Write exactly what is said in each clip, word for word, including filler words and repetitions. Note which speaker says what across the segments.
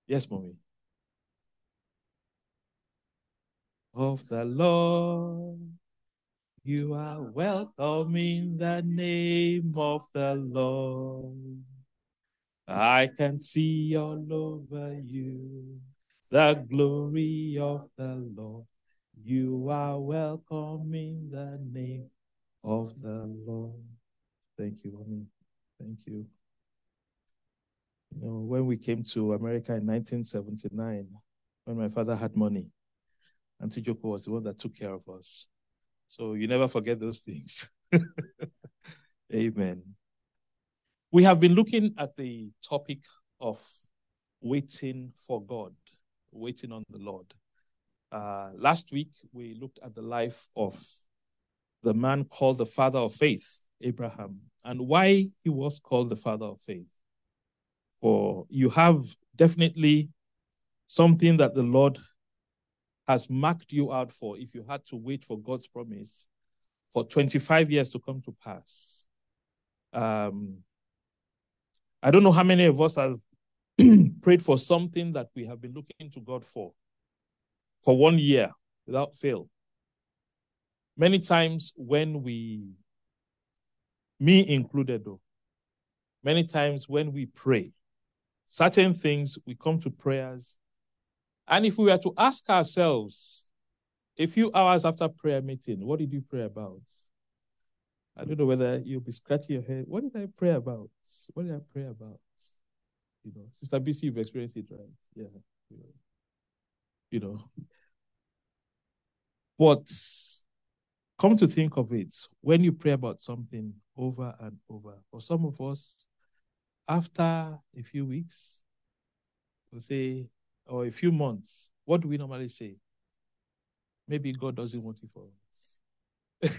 Speaker 1: Yes, mommy. Of the Lord, you are welcome in the name of the Lord. I can see all over you the glory of the Lord. You are welcome in the name of the Lord. Thank you, mommy. Thank you. You know, when we came to America in nineteen seventy-nine, when my father had money, Auntie Joko was the one that took care of us. So you never forget those things. Amen. We have been looking at the topic of waiting for God, waiting on the Lord. Uh, last week, we looked at the life of the man called the father of faith, Abraham, and why he was called the father of faith. For you have definitely something that the Lord has marked you out for if you had to wait for God's promise for twenty-five years to come to pass. Um, I don't know how many of us have prayed for something that we have been looking to God for, for one year without fail. Many times when we, me included though, many times when we pray, certain things, we come to prayers, and if we were to ask ourselves a few hours after prayer meeting, what did you pray about? I don't know whether you'll be scratching your head. What did I pray about? What did I pray about? You know, Sister B C, you've experienced it, right? Yeah. You know. You know. But come to think of it, when you pray about something over and over, for some of us, after a few weeks, we'll say, or a few months, what do we normally say? Maybe God doesn't want it for us.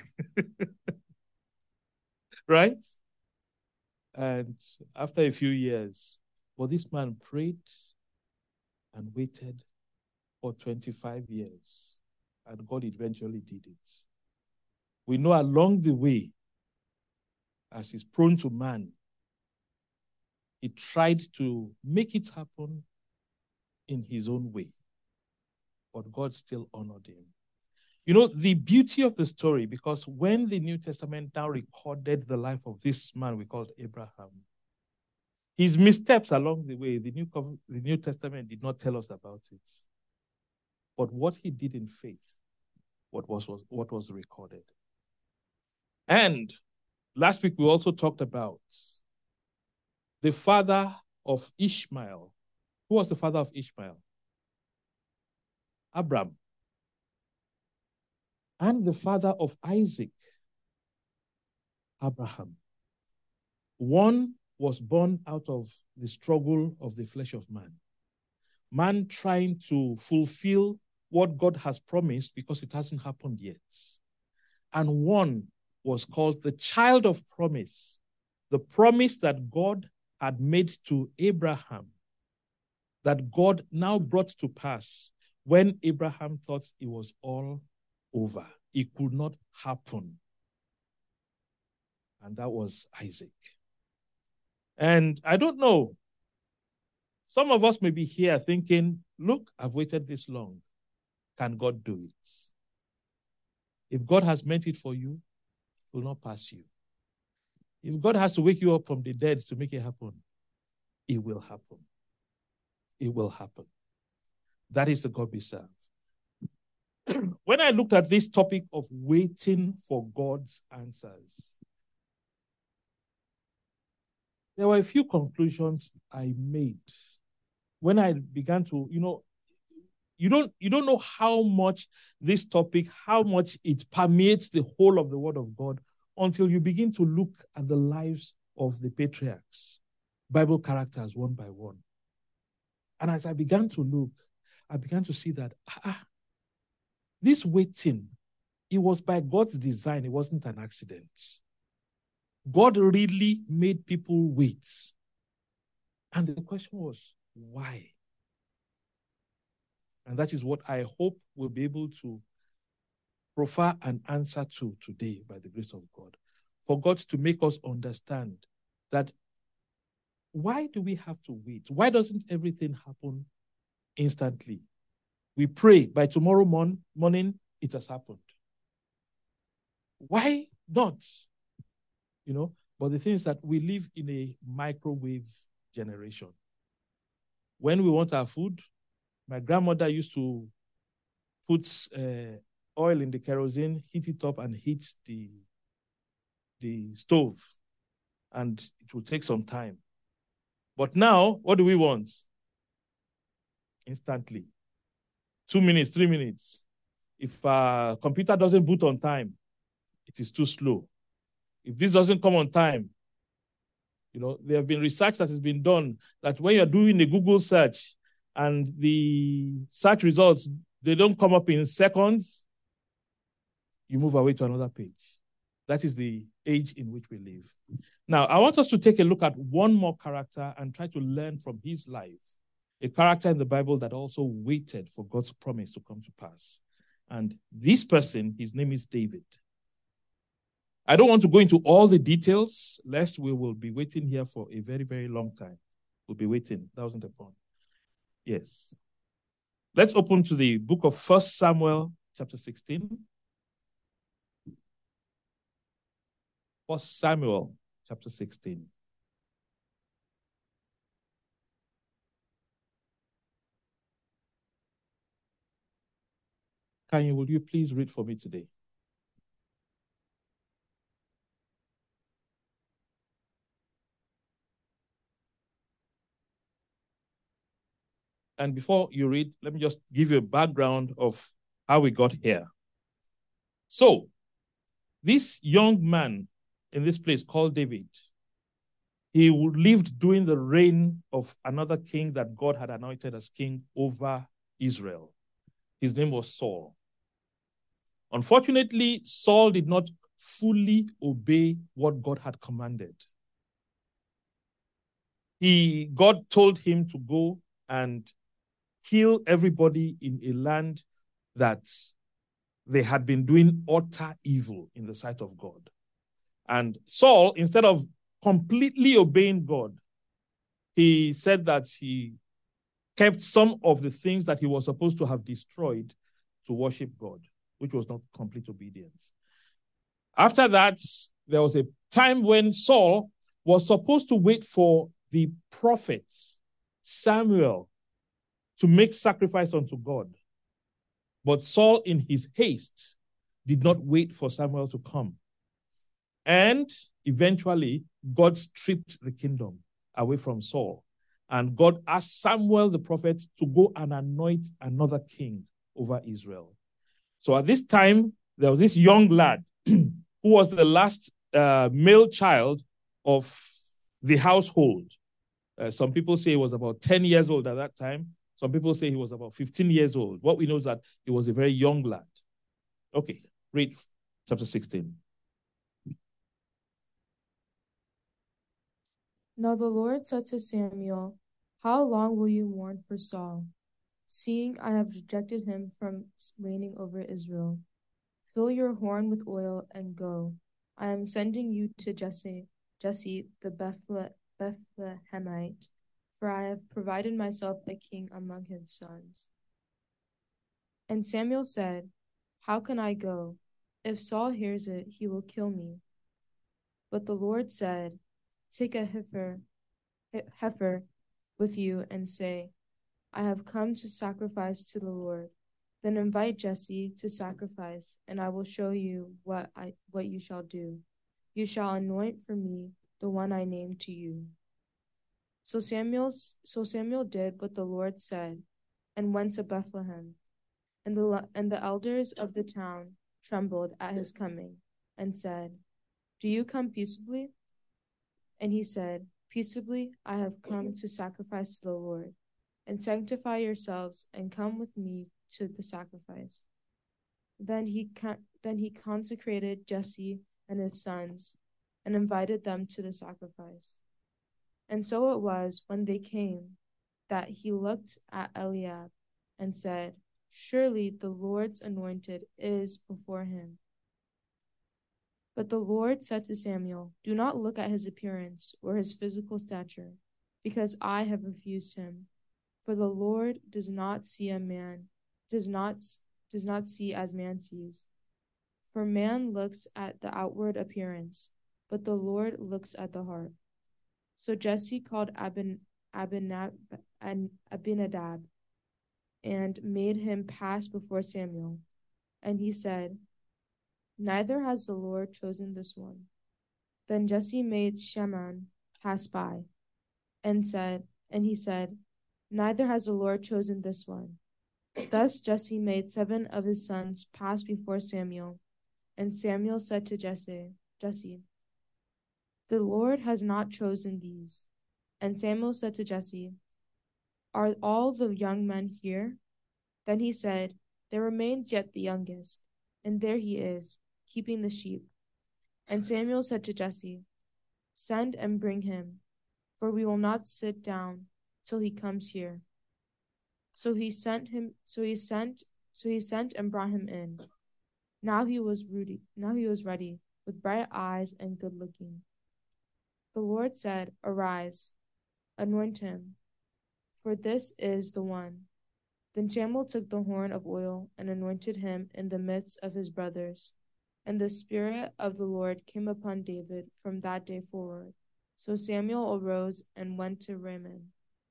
Speaker 1: Right? And after a few years, well, this man prayed and waited for twenty-five years, and God eventually did it. We know along the way, as is prone to man, he tried to make it happen in his own way, but God still honored him. You know, the beauty of the story, because when the New Testament now recorded the life of this man we called Abraham, his missteps along the way, the New, the New Testament did not tell us about it. But what he did in faith, what was, was, what was recorded. And last week we also talked about the father of Ishmael. Who was the father of Ishmael? Abraham. And the father of Isaac, Abraham. One was born out of the struggle of the flesh of man. Man trying to fulfill what God has promised because it hasn't happened yet. And one was called the child of promise, the promise that God had made to Abraham, that God now brought to pass when Abraham thought it was all over. It could not happen. And that was Isaac. And I don't know, some of us may be here thinking, look, I've waited this long. Can God do it? If God has meant it for you, it will not pass you. If God has to wake you up from the dead to make it happen, it will happen. It will happen. That is the God we serve. When I looked at this topic of waiting for God's answers, there were a few conclusions I made when I began to, you know, you don't, you don't know how much this topic, how much it permeates the whole of the Word of God until you begin to look at the lives of the patriarchs, Bible characters one by one. And as I began to look, I began to see that ah, this waiting, it was by God's design. It wasn't an accident. God really made people wait. And the question was, why? And that is what I hope we'll be able to proffer an answer to today by the grace of God. For God to make us understand that why do we have to wait? Why doesn't everything happen instantly. We pray, by tomorrow morning, morning it has happened. Why not? You know, but the thing is that we live in a microwave generation. When we want our food, my grandmother used to put uh, oil in the kerosene, heat it up, and heat the, the stove. And it will take some time. But now, what do we want? Instantly. Two minutes, three minutes. If a computer doesn't boot on time, it is too slow. If this doesn't come on time, you know, there have been research that has been done that when you're doing a Google search and the search results, they don't come up in seconds, you move away to another page. That is the age in which we live. Now, I want us to take a look at one more character and try to learn from his life. A character in the Bible that also waited for God's promise to come to pass. And this person, his name is David. I don't want to go into all the details, lest we will be waiting here for a very, very long time. We'll be waiting. That wasn't the point. Yes. Let's open to the book of First Samuel, chapter sixteen. First Samuel, chapter sixteen. Kanye, will you please read for me today? And before you read, let me just give you a background of how we got here. So, this young man in this place called David, he lived during the reign of another king that God had anointed as king over Israel. His name was Saul. Unfortunately, Saul did not fully obey what God had commanded. He, God told him to go and kill everybody in a land that they had been doing utter evil in the sight of God. And Saul, instead of completely obeying God, he said that he kept some of the things that he was supposed to have destroyed to worship God, which was not complete obedience. After that, there was a time when Saul was supposed to wait for the prophet Samuel to make sacrifice unto God. But Saul, in his haste, did not wait for Samuel to come. And eventually, God stripped the kingdom away from Saul. And God asked Samuel the prophet to go and anoint another king over Israel. So at this time, there was this young lad who was the last uh, male child of the household. Uh, some people say he was about ten years old at that time. Some people say he was about fifteen years old. What we know is that he was a very young lad. Okay, read chapter sixteen.
Speaker 2: Now the Lord said to Samuel, "How long will you mourn for Saul, seeing I have rejected him from reigning over Israel? Fill your horn with oil and go. I am sending you to Jesse, Jesse the Bethle, Bethlehemite, for I have provided myself a king among his sons." And Samuel said, "How can I go? If Saul hears it, he will kill me." But the Lord said, "Take a heifer, heifer with you and say, I have come to sacrifice to the Lord. Then invite Jesse to sacrifice, and I will show you what I what you shall do. You shall anoint for me the one I name to you." So Samuel so Samuel did what the Lord said, and went to Bethlehem. And the and the elders of the town trembled at his coming, and said, "Do you come peaceably?" And he said, "Peaceably I have come to sacrifice to the Lord. And sanctify yourselves, and come with me to the sacrifice." Then he con- then he consecrated Jesse and his sons, and invited them to the sacrifice. And so it was, when they came, that he looked at Eliab, and said, "Surely the Lord's anointed is before him." But the Lord said to Samuel, "Do not look at his appearance or his physical stature, because I have refused him. For the Lord does not see a man, does not does not see as man sees. For man looks at the outward appearance, but the Lord looks at the heart. So Jesse called Abin, Abinab, Abinadab and made him pass before Samuel. And he said, Neither has the Lord chosen this one. Then Jesse made Shammah pass by, and said, and he said, Neither has the Lord chosen this one. Thus Jesse made seven of his sons pass before Samuel. And Samuel said to Jesse, Jesse, The Lord has not chosen these. And Samuel said to Jesse, Are all the young men here? Then he said, There remains yet the youngest, and there he is, keeping the sheep. And Samuel said to Jesse, Send and bring him, for we will not sit down till he comes here. So he sent him. So he sent. So he sent and brought him in. Now he was ready. Now he was ready, with bright eyes and good looking. The Lord said, Arise, anoint him, for this is the one. Then Samuel took the horn of oil and anointed him in the midst of his brothers. And the Spirit of the Lord came upon David from that day forward. So Samuel arose and went to Ramah.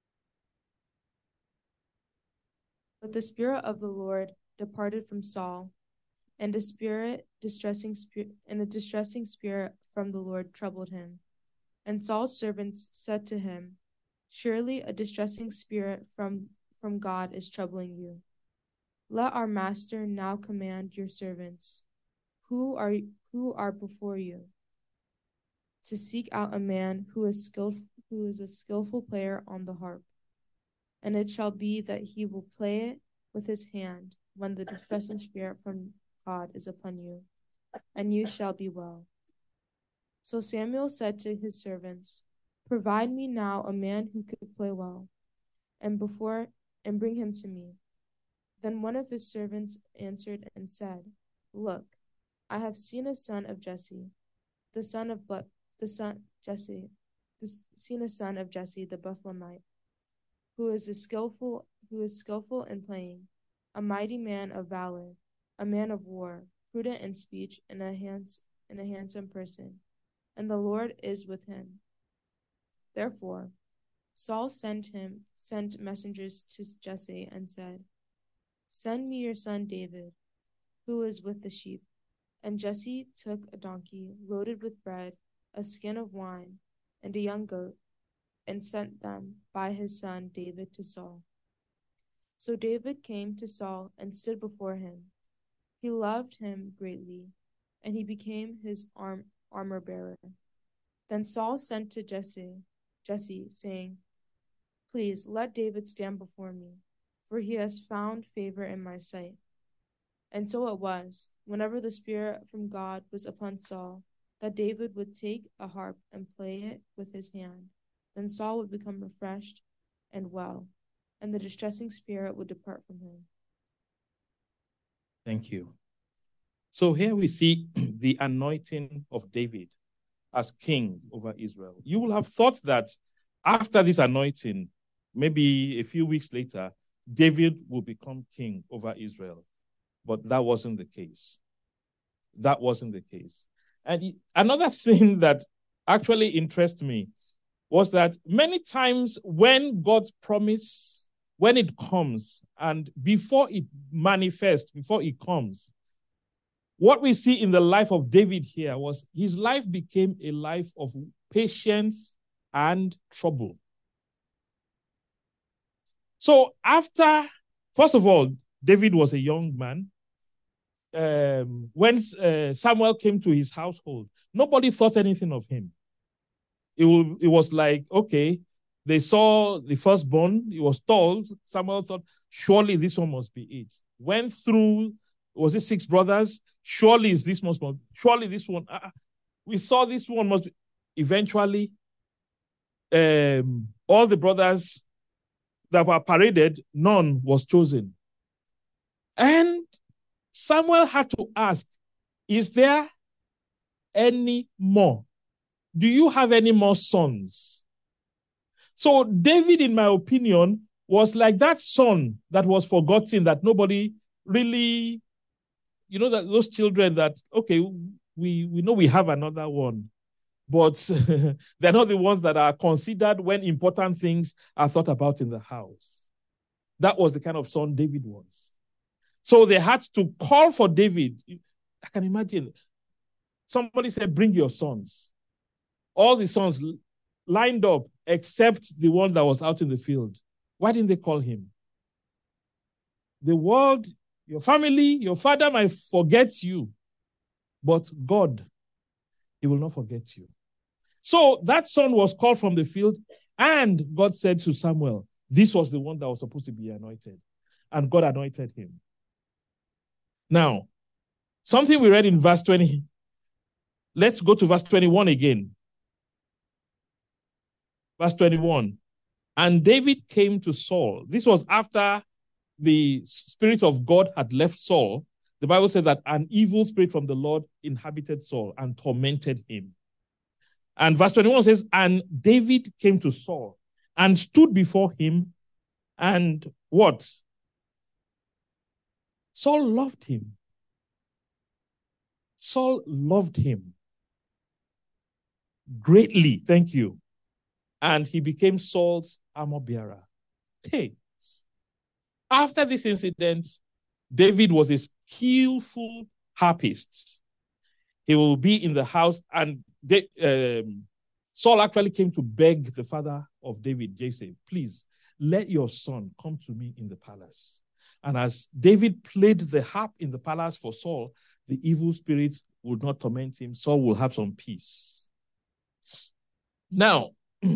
Speaker 2: But the Spirit of the Lord departed from Saul, and a spirit distressing spirit and a distressing spirit from the Lord troubled him. And Saul's servants said to him, Surely a distressing spirit from, from God is troubling you. Let our master now command your servants, who are who are before you, to seek out a man who is skilled who is a skillful player on the harp. And it shall be that he will play it with his hand when the distressing spirit from God is upon you, and you shall be well. So Samuel said to his servants, Provide me now a man who could play well, and before and bring him to me. Then one of his servants answered and said, Look, I have seen a son of Jesse, the son of but the son Jesse, the, seen a son of Jesse the Bethlehemite, who is a skillful who is skillful in playing, a mighty man of valor, a man of war, prudent in speech, and a hands and a handsome person, and the Lord is with him. Therefore, Saul sent him sent messengers to Jesse and said, Send me your son David, who is with the sheep. And Jesse took a donkey loaded with bread, a skin of wine, and a young goat, and sent them by his son David to Saul. So David came to Saul and stood before him. He loved him greatly, and he became his arm, armor bearer. Then Saul sent to Jesse, Jesse, saying, Please let David stand before me, for he has found favor in my sight. And so it was, whenever the Spirit from God was upon Saul, that David would take a harp and play it with his hand. Then Saul would become refreshed and well, and the distressing spirit would depart from him.
Speaker 1: Thank you. So here we see the anointing of David as king over Israel. You will have thought that after this anointing, maybe a few weeks later, David will become king over Israel. But that wasn't the case. That wasn't the case. And another thing that actually interests me was that many times when God's promise, when it comes, and before it manifests, before it comes, what we see in the life of David here was his life became a life of patience and trouble. So after, first of all, David was a young man. Um, when uh, Samuel came to his household, nobody thought anything of him. It, will, it was like, okay, they saw the firstborn, he was tall. Samuel thought, surely this one must be it. Went through, was it six brothers? Surely is this must, surely this one. Uh, we saw this one must be. Eventually, um, all the brothers that were paraded, none was chosen. And Samuel had to ask, is there any more? Do you have any more sons? So David, in my opinion, was like that son that was forgotten, that nobody really, you know, that those children that, okay, we, we know we have another one, but they're not the ones that are considered when important things are thought about in the house. That was the kind of son David was. So they had to call for David. I can imagine somebody said, bring your sons. All the sons lined up except the one that was out in the field. Why didn't they call him? The world, your family, your father might forget you, but God, he will not forget you. So that son was called from the field, and God said to Samuel, this was the one that was supposed to be anointed. And God anointed him. Now, something we read in verse twenty. Let's go to verse twenty-one again. Verse twenty-one. And David came to Saul. This was after the Spirit of God had left Saul. The Bible says that an evil spirit from the Lord inhabited Saul and tormented him. And verse twenty-one says, and David came to Saul and stood before him, and what? Saul loved him. Saul loved him greatly. Thank you. And he became Saul's armor bearer. Hey, after this incident, David was a skillful harpist. He will be in the house, and they, um, Saul actually came to beg the father of David, Jesse, please let your son come to me in the palace. And as David played the harp in the palace for Saul, the evil spirit would not torment him. Saul will have some peace. Now,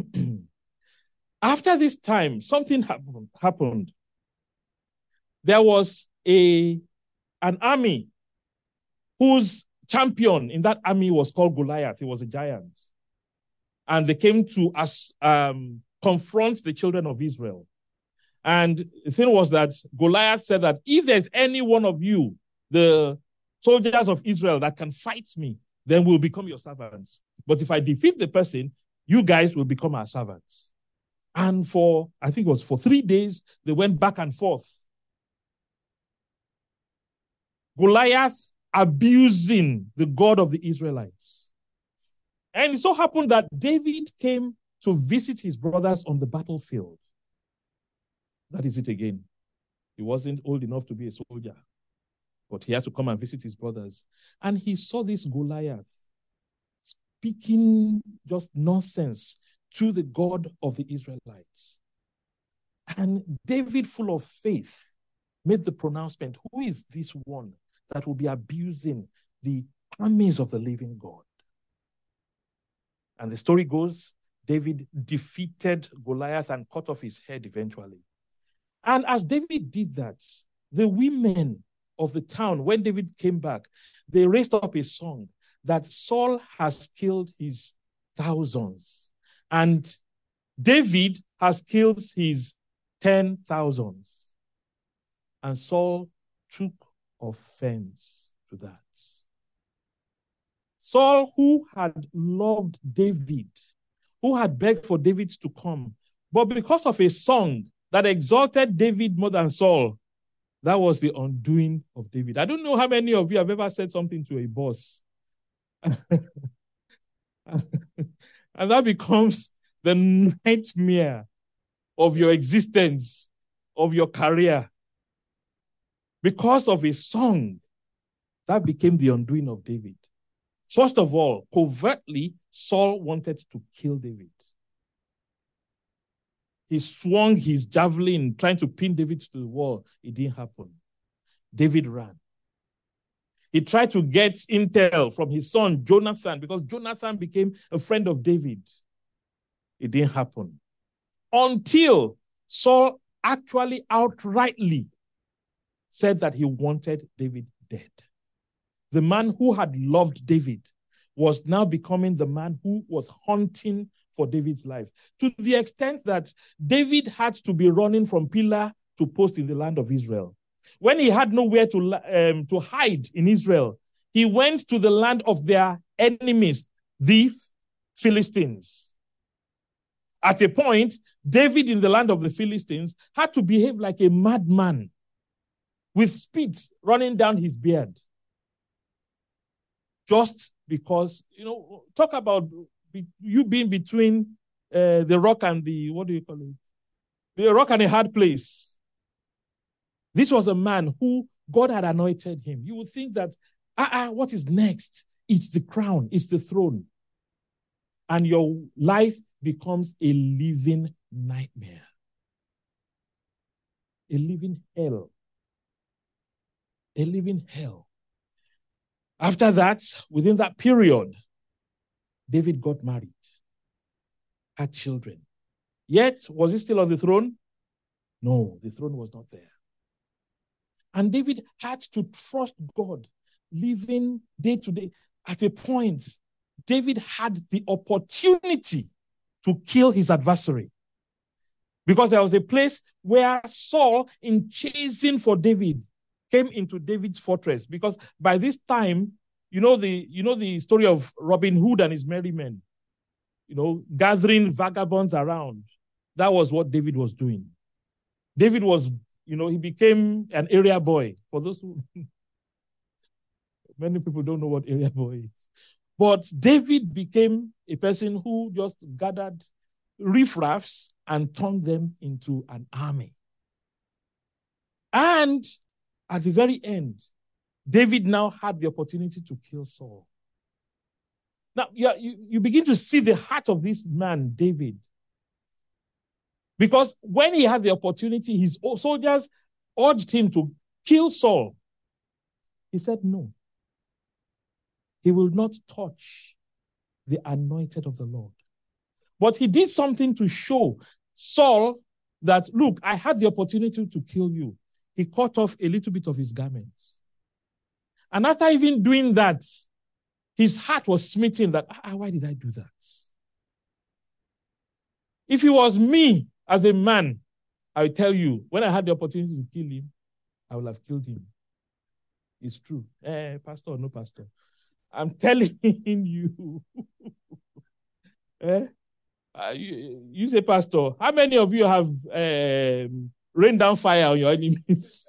Speaker 1: after this time, something happened, happened. There was a, an army whose champion in that army was called Goliath. He was a giant. And they came to us, um, confront the children of Israel. And the thing was that Goliath said that if there's any one of you, the soldiers of Israel, that can fight me, then we'll become your servants. But if I defeat the person, you guys will become our servants. And for, I think it was for three days, they went back and forth. Goliath abusing the God of the Israelites. And it so happened that David came to visit his brothers on the battlefield. That is it again. He wasn't old enough to be a soldier, but he had to come and visit his brothers. And he saw this Goliath speaking just nonsense to the God of the Israelites. And David, full of faith, made the pronouncement, who is this one that will be abusing the armies of the living God? And the story goes, David defeated Goliath and cut off his head eventually. And as David did that, the women of the town, when David came back, they raised up a song that Saul has killed his thousands and David has killed his ten thousands. And Saul took offense to that. Saul, who had loved David, who had begged for David to come, but because of a song that exalted David more than Saul, that was the undoing of David. I don't know how many of you have ever said something to a boss. And that becomes the nightmare of your existence, of your career. Because of a song, that became the undoing of David. First of all, covertly, Saul wanted to kill David. He swung his javelin, trying to pin David to the wall. It didn't happen. David ran. He tried to get intel from his son, Jonathan, because Jonathan became a friend of David. It didn't happen. Until Saul actually outrightly said that he wanted David dead. The man who had loved David was now becoming the man who was hunting for David's life, to the extent that David had to be running from pillar to post in the land of Israel. When he had nowhere to, um, to hide in Israel, he went to the land of their enemies, the Philistines. At a point, David in the land of the Philistines had to behave like a madman with spit running down his beard. Just because, you know, talk about you being between uh, the rock and the, what do you call it? The rock and a hard place. This was a man who God had anointed him. You would think that, ah, ah, what is next? It's the crown, it's the throne. And your life becomes a living nightmare, a living hell, a living hell. After that, within that period, David got married, had children. Yet, was he still on the throne? No, the throne was not there. And David had to trust God, living day to day. At a point, David had the opportunity to kill his adversary. Because there was a place where Saul, in chasing for David, came into David's fortress. Because by this time, you know the, you know the story of Robin Hood and his merry men, you know, gathering vagabonds around. That was what David was doing. David was, you know, he became an area boy. For those who, many people don't know what area boy is. But David became a person who just gathered riffraffs and turned them into an army. And at the very end, David now had the opportunity to kill Saul. Now, you, you begin to see the heart of this man, David. Because when he had the opportunity, his soldiers urged him to kill Saul. He said no. He will not touch the anointed of the Lord. But he did something to show Saul that, look, I had the opportunity to kill you. He cut off a little bit of his garments. And after even doing that, his heart was smitten that, ah, why did I do that? If it was me as a man, I will tell you, when I had the opportunity to kill him, I would have killed him. It's true. Eh, pastor or no pastor. I'm telling you. eh? Uh, you, you say, pastor, how many of you have um, rained down fire on your enemies?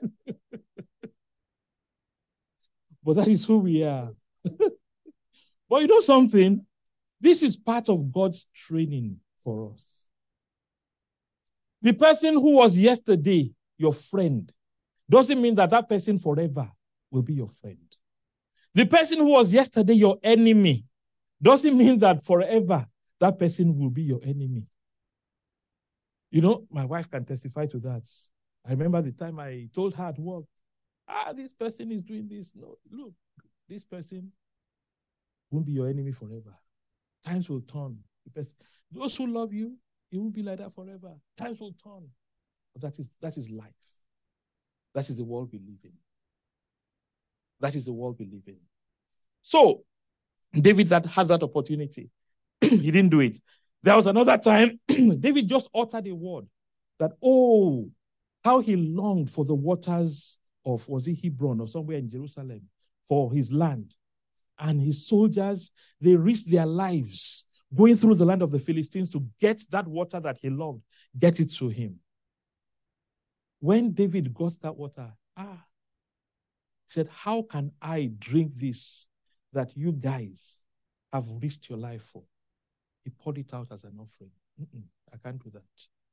Speaker 1: But that is who we are. But you know something? This is part of God's training for us. The person who was yesterday your friend doesn't mean that that person forever will be your friend. The person who was yesterday your enemy doesn't mean that forever that person will be your enemy. You know, my wife can testify to that. I remember the time I told her at work, ah, this person is doing this. No, look, this person won't be your enemy forever. Times will turn. The person, those who love you, it won't be like that forever. Times will turn. But that is, that is life. That is the world we live in. That is the world we live in. So, David that had that opportunity. He didn't do it. There was another time, David just uttered a word that, oh, how he longed for the waters of, was it Hebron or somewhere in Jerusalem, for his land. And his soldiers, they risked their lives going through the land of the Philistines to get that water that he loved, get it to him. When David got that water, ah, he said, how can I drink this that you guys have risked your life for? He poured it out as an offering. Mm-mm, I can't do that.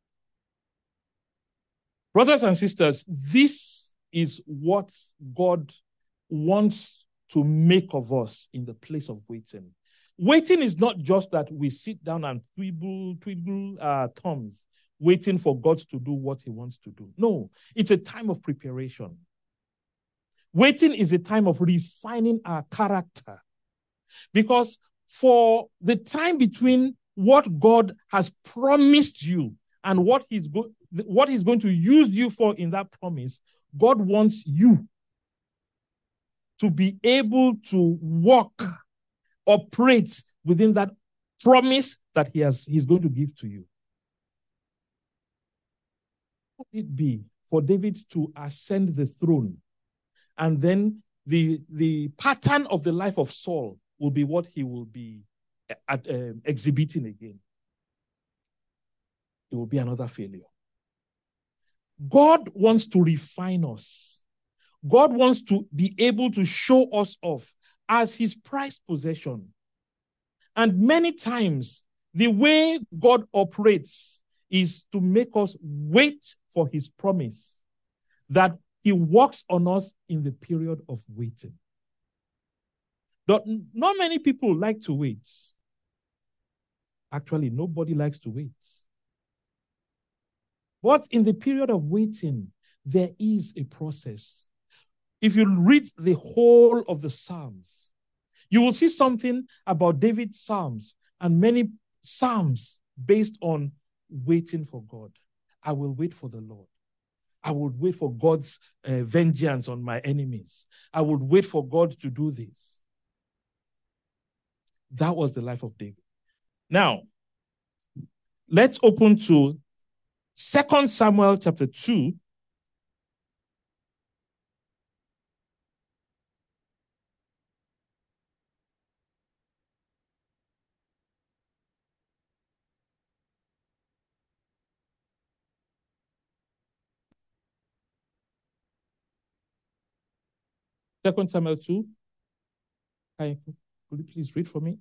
Speaker 1: Brothers and sisters, this is what God wants to make of us in the place of waiting. Waiting is not just that we sit down and twiddle, twiddle our thumbs, waiting for God to do what he wants to do. No, it's a time of preparation. Waiting is a time of refining our character. Because for the time between what God has promised you and what he's, go- what he's going to use you for in that promise, God wants you to be able to walk, operate within that promise that he has, he's going to give to you. What would it be for David to ascend the throne, and then the, the pattern of the life of Saul will be what he will be at, uh, exhibiting again? it will be another failure. God wants to refine us. God wants to be able to show us off as his prized possession. And many times, the way God operates is to make us wait for his promise, that he works on us in the period of waiting. Not, not many people like to wait. Actually, nobody likes to wait. But in the period of waiting, there is a process. If you read the whole of the Psalms, you will see something about David's Psalms and many Psalms based on waiting for God. I will wait for the Lord. I will wait for God's uh, vengeance on my enemies. I would wait for God to do this. That was the life of David. Now, let's open to Second Samuel chapter two. Second Samuel two. Could you please read for me?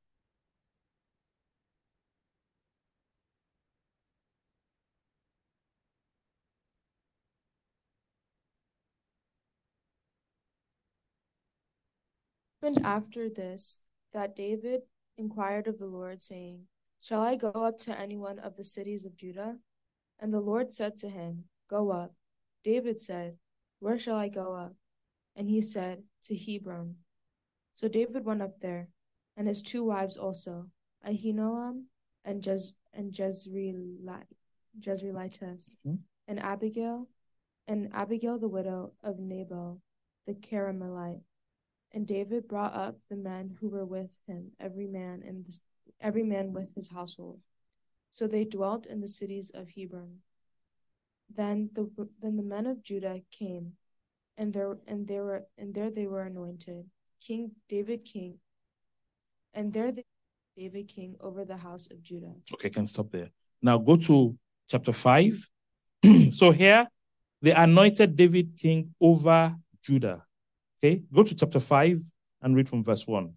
Speaker 2: And after this, that David inquired of the Lord, saying, Shall I go up to any one of the cities of Judah? And the Lord said to him, Go up. David said, Where shall I go up? And he said, To Hebron. So David went up there, and his two wives also, Ahinoam and Jez and Jezreelite, Jezreelites, mm-hmm. and Abigail, and Abigail the widow of Nabal the Carmelite. And David brought up the men who were with him, every man in the, every man with his household. So they dwelt in the cities of Hebron. Then the then the men of Judah came, and there and there were and there they were anointed King David king, and there they David king over the house of Judah.
Speaker 1: Okay, can stop there. Now go to chapter five. So here they anointed David king over Judah. Okay, go to chapter five and read from verse one.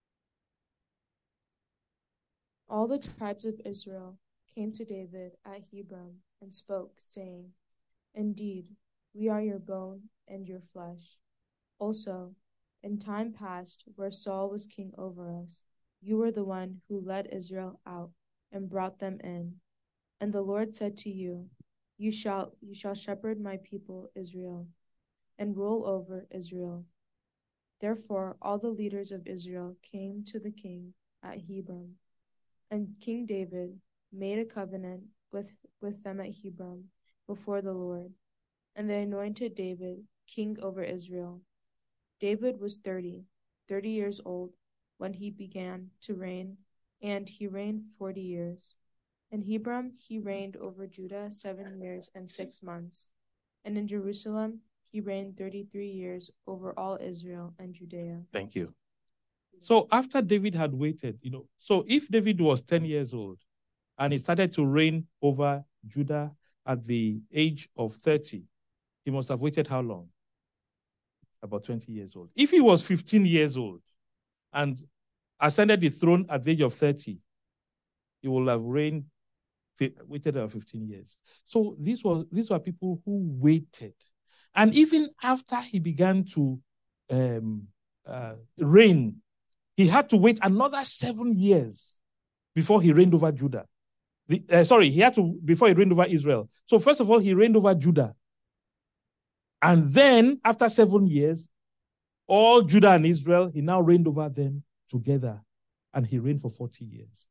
Speaker 2: All the tribes of Israel came to David at Hebron and spoke, saying, Indeed, we are your bone and your flesh. Also, in time past, where Saul was king over us, you were the one who led Israel out and brought them in. And the Lord said to you, You shall you shall shepherd my people Israel, and rule over Israel. Therefore all the leaders of Israel came to the king at Hebron, and King David made a covenant with, with them at Hebron before the Lord, and they anointed David king over Israel. David was thirty, thirty years old when he began to reign, and he reigned forty years. In Hebron he reigned over Judah seven years and six months, and in Jerusalem he reigned thirty-three years over all Israel and Judea.
Speaker 1: Thank you. So after David had waited, you know, so if David was ten years old and he started to reign over Judah at the age of thirty, he must have waited how long? About twenty years old. If he was fifteen years old and ascended the throne at the age of thirty, he will have reigned, waited about fifteen years. So these were, these were people who waited. And even after he began to um, uh, reign, he had to wait another seven years before he reigned over Judah. The, uh, sorry, he had to, before he reigned over Israel. So first of all, he reigned over Judah. And then, after seven years, all Judah and Israel, he now reigned over them together. And he reigned for forty years.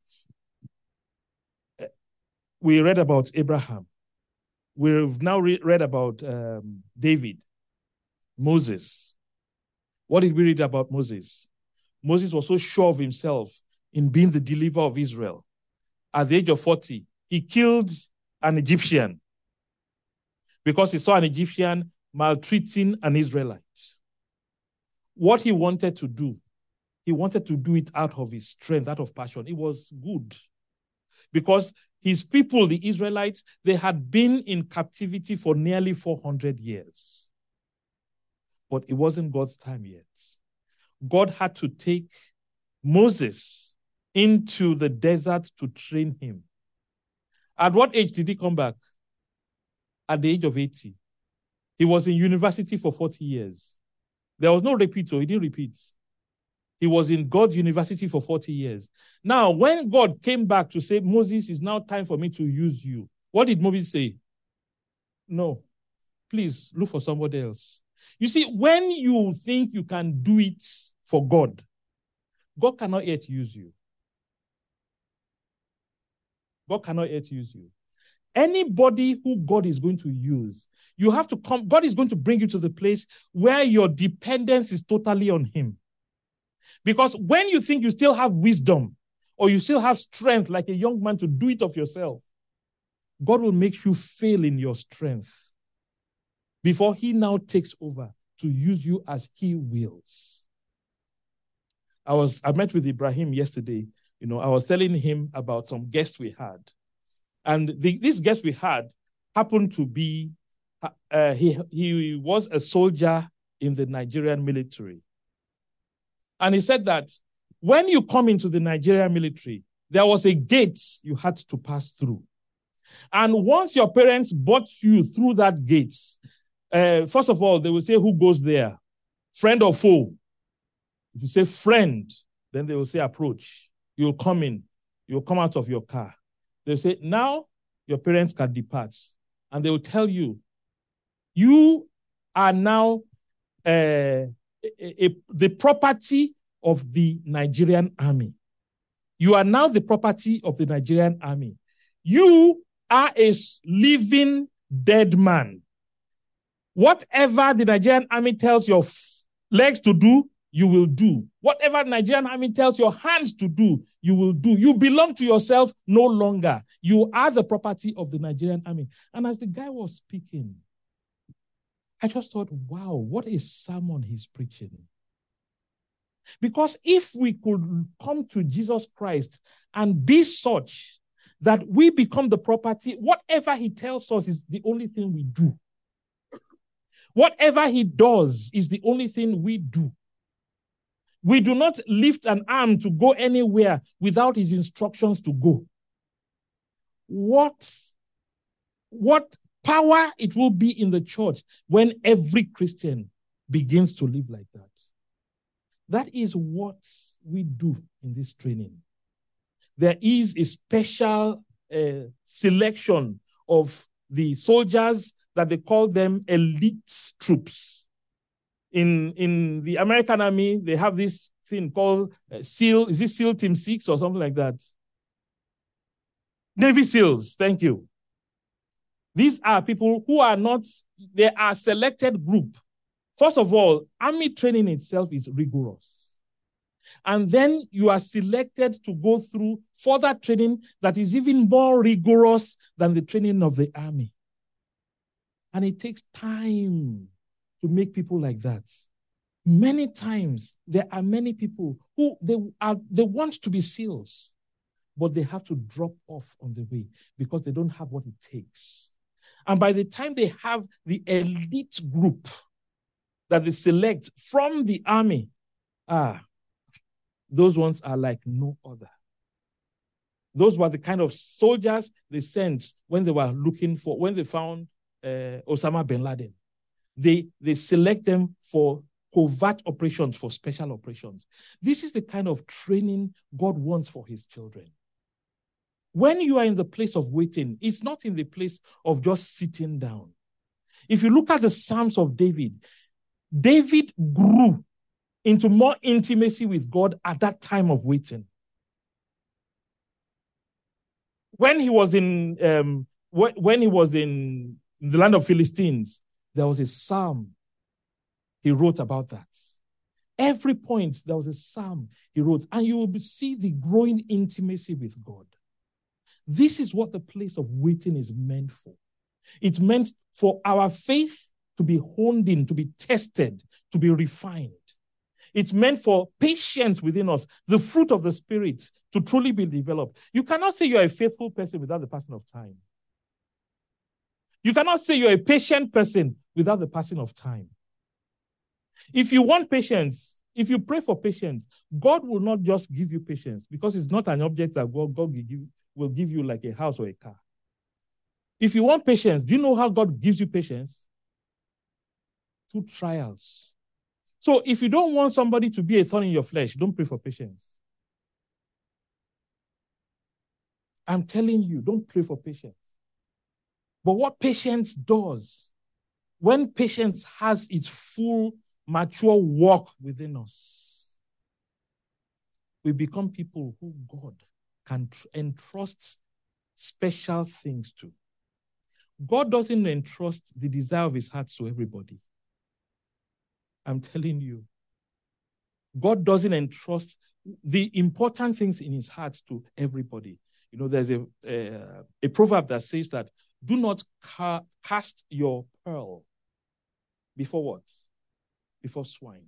Speaker 1: We read about Abraham. We've now re- read about um, David, Moses. What did we read about Moses? Moses was so sure of himself in being the deliverer of Israel. At the age of forty, he killed an Egyptian because he saw an Egyptian maltreating an Israelite. What he wanted to do, he wanted to do it out of his strength, out of passion. It was good. because his people, the Israelites, they had been in captivity for nearly four hundred years. But it wasn't God's time yet. God had to take Moses into the desert to train him. At what age did he come back? At the age of eighty. He was in university for forty years. There was no repeat, so he didn't repeat. He was in God's university for forty years. Now, when God came back to say, Moses, it's now time for me to use you, what did Moses say? No, please look for somebody else. You see, when you think you can do it for God, God cannot yet use you. God cannot yet use you. Anybody who God is going to use, you have to come, God is going to bring you to the place where your dependence is totally on him. Because when you think you still have wisdom or you still have strength like a young man to do it of yourself, God will make you fail in your strength before he now takes over to use you as he wills. I was I met with Ibrahim yesterday. You know, I was telling him about some guests we had. And the, this guest we had happened to be, uh, he, he was a soldier in the Nigerian military. And he said that when you come into the Nigerian military, there was a gate you had to pass through. And once your parents brought you through that gate, uh, first of all, they will say, who goes there? Friend or foe? If you say friend, then they will say approach. You'll come in. You'll come out of your car. They'll say, now your parents can depart. And they will tell you, you are now uh, A, a, the property of the Nigerian army. You are now the property of the Nigerian army. You are a living dead man. Whatever the Nigerian army tells your f- legs to do, you will do. Whatever the Nigerian army tells your hands to do, you will do. You belong to yourself no longer. You are the property of the Nigerian army. And as the guy was speaking, I just thought, wow, what a sermon he's preaching. Because if we could come to Jesus Christ and be such that we become the property, whatever he tells us is the only thing we do. Whatever he does is the only thing we do. We do not lift an arm to go anywhere without his instructions to go. What, what power it will be in the church when every Christian begins to live like that. That is what we do in this training. There is a special uh, selection of the soldiers that they call them elite troops. In, in the American Army, they have this thing called uh, SEAL. Is it SEAL Team six or something like that? Navy SEALs, thank you. These are people who are not, they are a selected group. First of all, army training itself is rigorous. And then you are selected to go through further training that is even more rigorous than the training of the army. And it takes time to make people like that. Many times, there are many people who they are they want to be SEALs, but they have to drop off on the way because they don't have what it takes. And by the time they have the elite group that they select from the army, ah, those ones are like no other. Those were the kind of soldiers they sent when they were looking for, when they found uh, Osama bin Laden. They, they select them for covert operations, for special operations. This is the kind of training God wants for his children. When you are in the place of waiting, it's not in the place of just sitting down. If you look at the Psalms of David, David grew into more intimacy with God at that time of waiting. When he was in um, when he was in the land of Philistines, there was a psalm he wrote about that. Every point, there was a psalm he wrote, and you will see the growing intimacy with God. This is what the place of waiting is meant for. It's meant for our faith to be honed in, to be tested, to be refined. It's meant for patience within us, the fruit of the Spirit, to truly be developed. You cannot say you're a faithful person without the passing of time. You cannot say you're a patient person without the passing of time. If you want patience, if you pray for patience, God will not just give you patience, because it's not an object that God, God will, give, will give you like a house or a car. If you want patience, do you know how God gives you patience? Through trials. So if you don't want somebody to be a thorn in your flesh, don't pray for patience. I'm telling you, don't pray for patience. But what patience does, when patience has its full, mature work within us, we become people who God can entrust special things to. God doesn't entrust the desire of his heart to everybody. I'm telling you. God doesn't entrust the important things in his heart to everybody. You know, there's a, a, a proverb that says that, do not ca- cast your pearl before what? Before swine.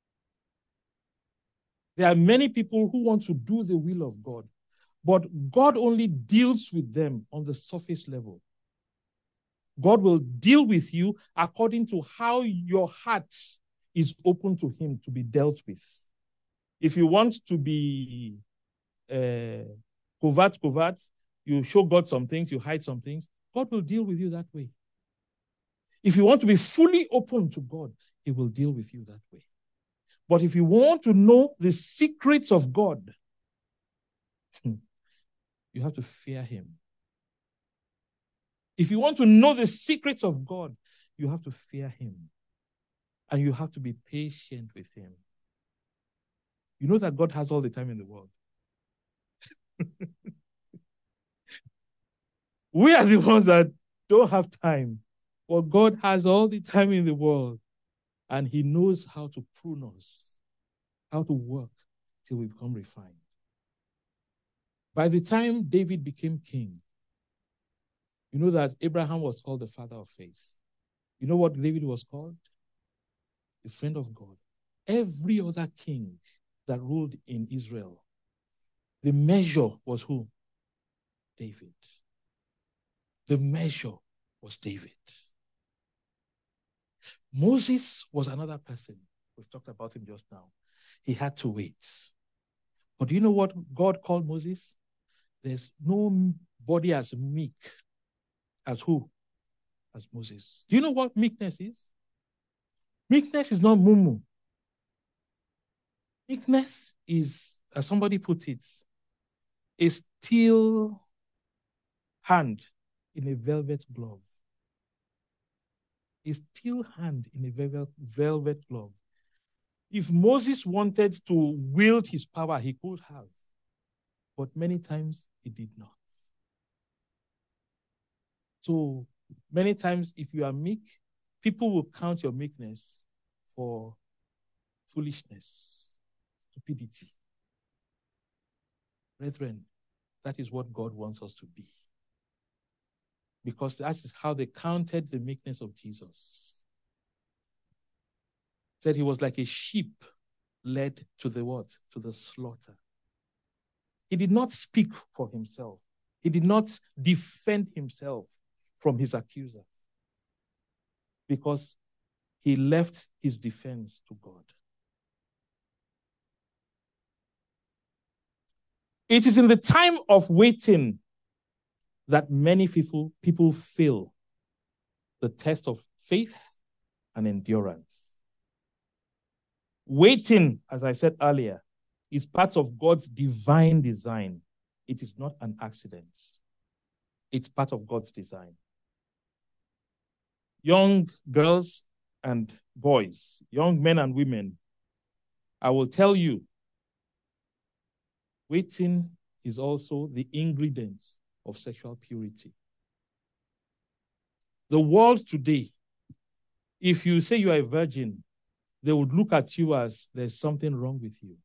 Speaker 1: There are many people who want to do the will of God, but God only deals with them on the surface level. God will deal with you according to how your heart is open to him to be dealt with. If you want to be uh, covert, covert, you show God some things, you hide some things, God will deal with you that way. If you want to be fully open to God, he will deal with you that way. But if you want to know the secrets of God, you have to fear him. If you want to know the secrets of God, you have to fear him. And you have to be patient with him. You know that God has all the time in the world. We are the ones that don't have time. But God has all the time in the world. And he knows how to prune us, how to work till we become refined. By the time David became king, you know that Abraham was called the father of faith. You know what David was called? The friend of God. Every other king that ruled in Israel, the measure was who? David. The measure was David. Moses was another person. We've talked about him just now. He had to wait. But do you know what God called Moses? There's nobody as meek as who? As Moses. Do you know what meekness is? Meekness is not mumu. Meekness is, as somebody put it, a steel hand in a velvet glove. A steel hand in a velvet, velvet glove. If Moses wanted to wield his power, he could have. But many times he did not. So many times if you are meek, people will count your meekness for foolishness, stupidity. Brethren, that is what God wants us to be. Because that is how they counted the meekness of Jesus. Said he was like a sheep led to the what? To the slaughter. He did not speak for himself. He did not defend himself from his accuser. Because he left his defense to God. It is in the time of waiting that many people, people fail the test of faith and endurance. Waiting, as I said earlier, is part of God's divine design. It is not an accident. It's part of God's design. Young girls and boys, young men and women, I will tell you, waiting is also the ingredient of sexual purity. The world today, if you say you are a virgin, they would look at you as there's something wrong with you.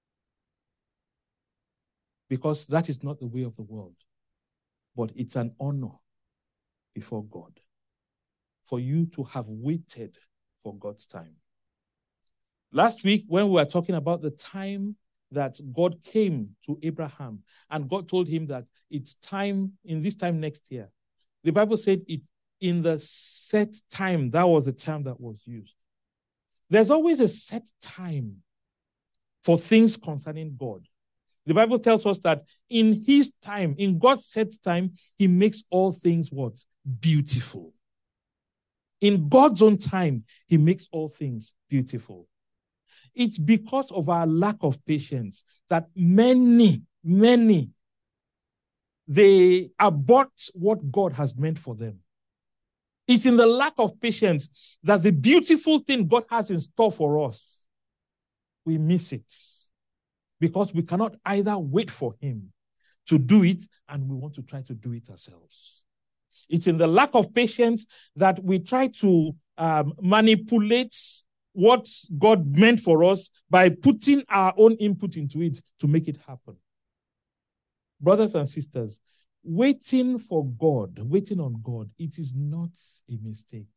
Speaker 1: Because that is not the way of the world. But it's an honor before God for you to have waited for God's time. Last week, when we were talking about the time that God came to Abraham and God told him that it's time, in this time next year, the Bible said it in the set time. That was the time that was used. There's always a set time for things concerning God. The Bible tells us that in his time, in God's set time, he makes all things what? Beautiful. In God's own time, he makes all things beautiful. It's because of our lack of patience that many, many, they abort what God has meant for them. It's in the lack of patience that the beautiful thing God has in store for us, we miss it. Because we cannot either wait for him to do it and we want to try to do it ourselves. It's in the lack of patience that we try to um, manipulate what God meant for us by putting our own input into it to make it happen. Brothers and sisters, waiting for God, waiting on God, it is not a mistake.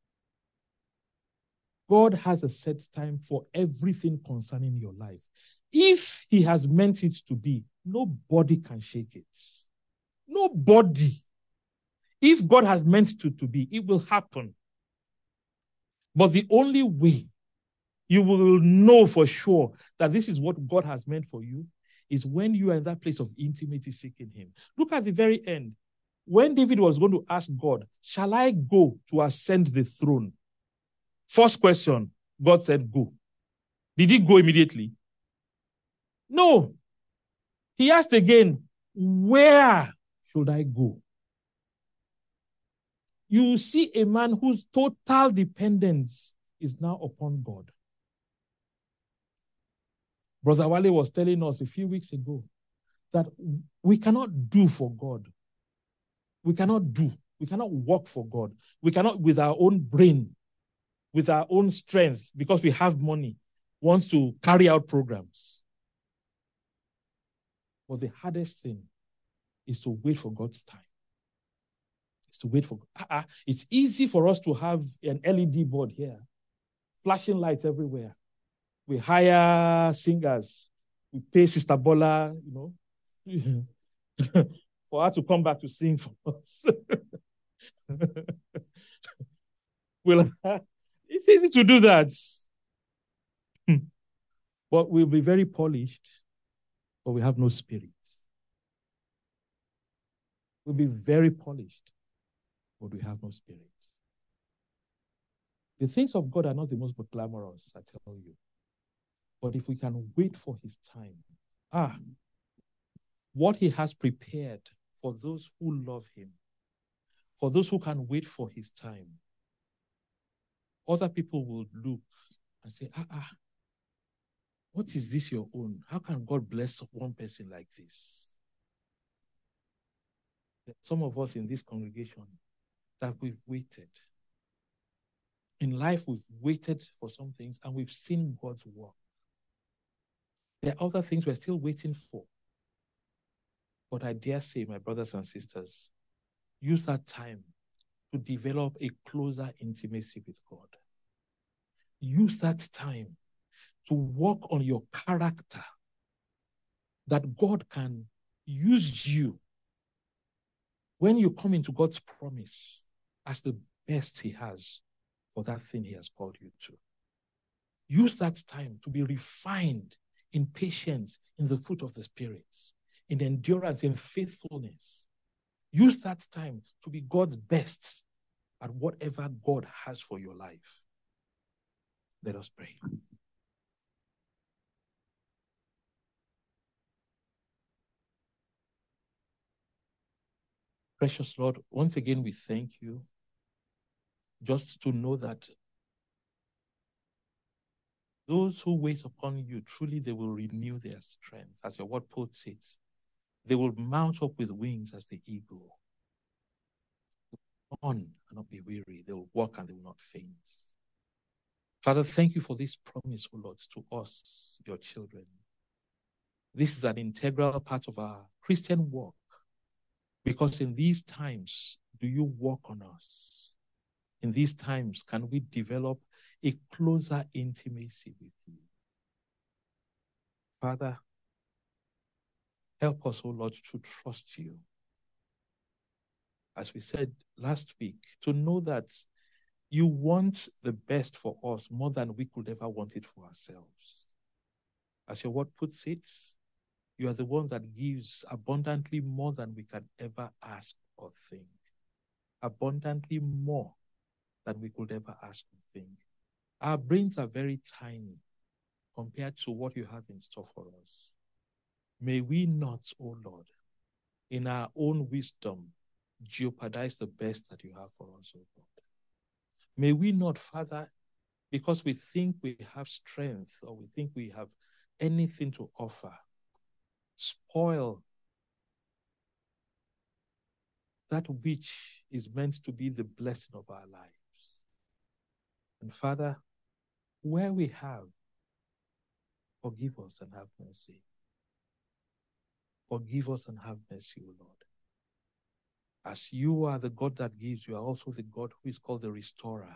Speaker 1: God has a set time for everything concerning your life. If he has meant it to be, nobody can shake it. Nobody. If God has meant it to be, it will happen. But the only way you will know for sure that this is what God has meant for you is when you are in that place of intimacy seeking him. Look at the very end. When David was going to ask God, shall I go to ascend the throne? First question, God said, go. Did he go immediately? No. He asked again, where should I go? You see a man whose total dependence is now upon God. Brother Wale was telling us a few weeks ago that we cannot do for God. We cannot do. We cannot work for God. We cannot, with our own brain, with our own strength, because we have money, wants to carry out programs. But the hardest thing is to wait for God's time. It's to wait for God. Uh-uh. It's easy for us to have an L E D board here, flashing lights everywhere. We hire singers. We pay Sister Bola, you know, for her to come back to sing for us. Well, it's easy to do that. But we'll be very polished, but we have no spirit. We'll be very polished, but we have no spirit. The things of God are not the most glamorous, I tell you. But if we can wait for his time, ah, what he has prepared for those who love him, for those who can wait for his time, other people will look and say, ah, ah, what is this your own? How can God bless one person like this? Some of us in this congregation that we've waited. In life, we've waited for some things and we've seen God's work. There are other things we're still waiting for. But I dare say, my brothers and sisters, use that time to develop a closer intimacy with God. Use that time to work on your character, that God can use you when you come into God's promise as the best he has for that thing he has called you to. Use that time to be refined in patience, in the fruit of the Spirit, in endurance, in faithfulness. Use that time to be God's best at whatever God has for your life. Let us pray. Precious Lord, once again we thank you just to know that those who wait upon you, truly they will renew their strength. As your word puts it, they will mount up with wings as the eagle. They will run and not be weary. They will walk and they will not faint. Father, thank you for this promise, O Lord, to us, your children. This is an integral part of our Christian walk, because in these times, do you walk on us? in these times can we develop a closer intimacy with you. Father, help us, O Lord, to trust you. As we said last week, to know that you want the best for us more than we could ever want it for ourselves. As your word puts it, you are the one that gives abundantly more than we can ever ask or think. Abundantly more than we could ever ask or think. Our brains are very tiny compared to what you have in store for us. May we not, O Lord, in our own wisdom, jeopardize the best that you have for us, O God. May we not, Father, because we think we have strength or we think we have anything to offer, spoil that which is meant to be the blessing of our lives. And Father, where we have, forgive us and have mercy. Forgive us and have mercy, O Lord. As you are the God that gives, you are also the God who is called the restorer.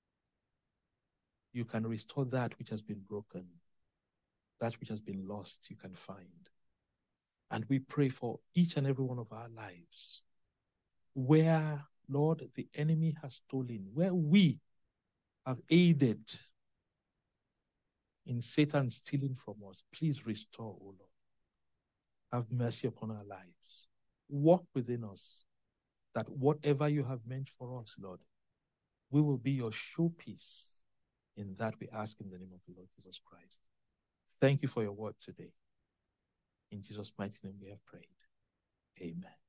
Speaker 1: You can restore that which has been broken, that which has been lost, you can find. And we pray for each and every one of our lives, where, Lord, the enemy has stolen, where we have aided in Satan stealing from us. Please restore, O Lord. Have mercy upon our lives. Walk within us, that whatever you have meant for us, Lord, we will be your showpiece. In that we ask in the name of the Lord Jesus Christ. Thank you for your word today. In Jesus' mighty name we have prayed. Amen.